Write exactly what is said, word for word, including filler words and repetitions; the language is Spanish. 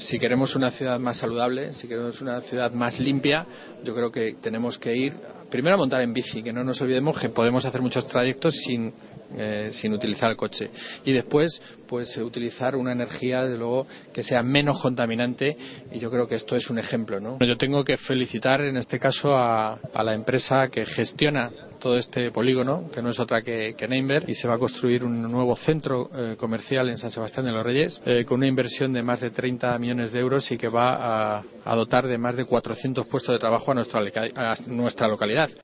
Si queremos una ciudad más saludable, si queremos una ciudad más limpia, yo creo que tenemos que ir primero a montar en bici, que no nos olvidemos que podemos hacer muchos trayectos sin eh, sin utilizar el coche, y después pues utilizar una energía desde luego que sea menos contaminante, y yo creo que esto es un ejemplo, ¿no? Yo tengo que felicitar en este caso a, a la empresa que gestiona todo este polígono, que no es otra que, que Neinberg, y se va a construir un nuevo centro eh, comercial en San Sebastián de los Reyes eh, con una inversión de más de treinta millones de euros y que va a, a dotar de más de cuatrocientos puestos de trabajo a nuestra, a nuestra localidad.